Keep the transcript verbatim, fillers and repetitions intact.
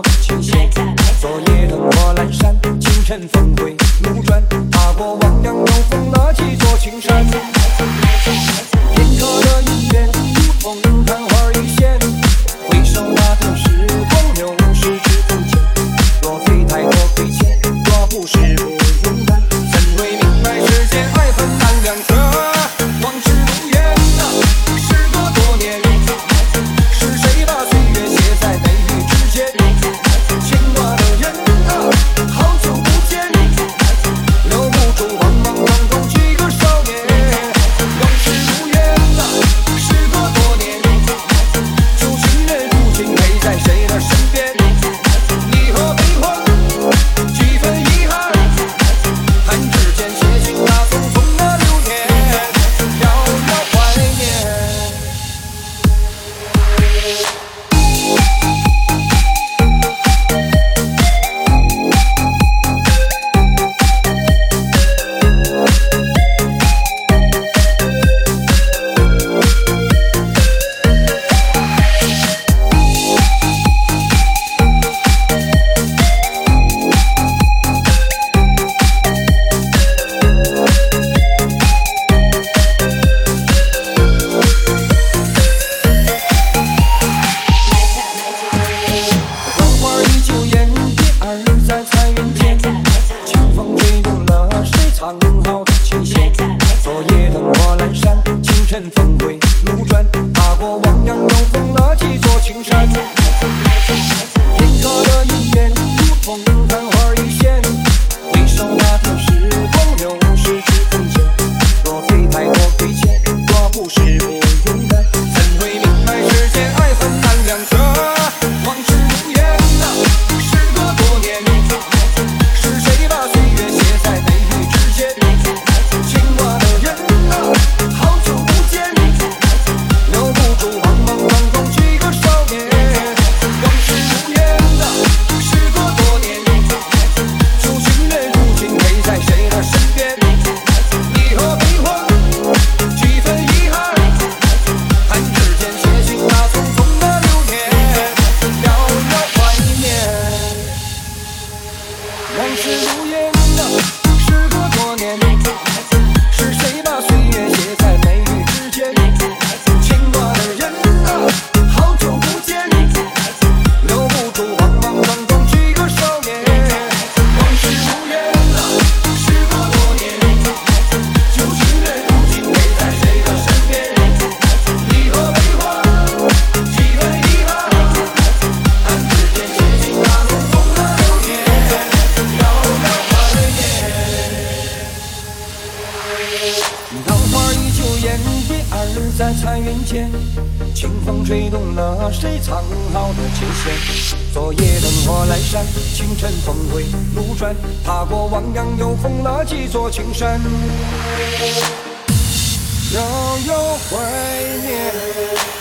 的琴弦。昨夜灯火阑珊，清晨峰回路转，踏过汪洋又逢了几座青山。片刻的姻缘，如同昙花一现，回首那段时光流逝指缝间。若非太多亏欠，若不是不勇敢，怎会明白世间爱恨难两全？往事如烟啊，时隔多年，是谁把岁月写在眉宇之间？牵挂的人啊，好久不见，留不住茫茫当中几个少年。往事如烟啊，时隔多年，旧情人如今陪在谁的身边？离合悲欢，几分遗憾，弹指间写尽那匆匆的流年，遥遥怀念。浪花依旧眼，蝶儿在彩云间，清风吹动了谁藏好的琴弦。昨夜灯火阑珊，清晨峰回路转，踏过汪洋又逢了几座青山。片刻的姻缘，如同昙花一现，回首那段时光流逝指缝间。若非太多亏欠，若不是不勇敢，怎会明白世间爱恨难两全？往事如烟啊，时隔多年，是谁把岁月写在眉宇之间？牵挂的人啊，好久不见，留不住茫茫当中几个少年。往事如烟啊，时隔多年，旧情人如今陪在谁的身边？离合悲欢，几分遗憾，弹指间写尽那匆匆的流年，遥遥怀念。往事如烟啊，时隔多年，是谁把岁月写在眉宇之间？牵挂的人啊，好久不见，留不住茫茫当中几个少年。往事如烟啊，时隔多年，旧情人如今陪在谁的身边？离合悲欢，几分遗憾，弹指间写尽那匆匆的流年，遥遥怀念。浪花依旧眼，蝶儿在彩云间，清风吹动了谁藏好的琴弦。昨夜灯火阑珊，清晨峰回路转，踏过汪洋又逢了几座青山，遥遥怀念。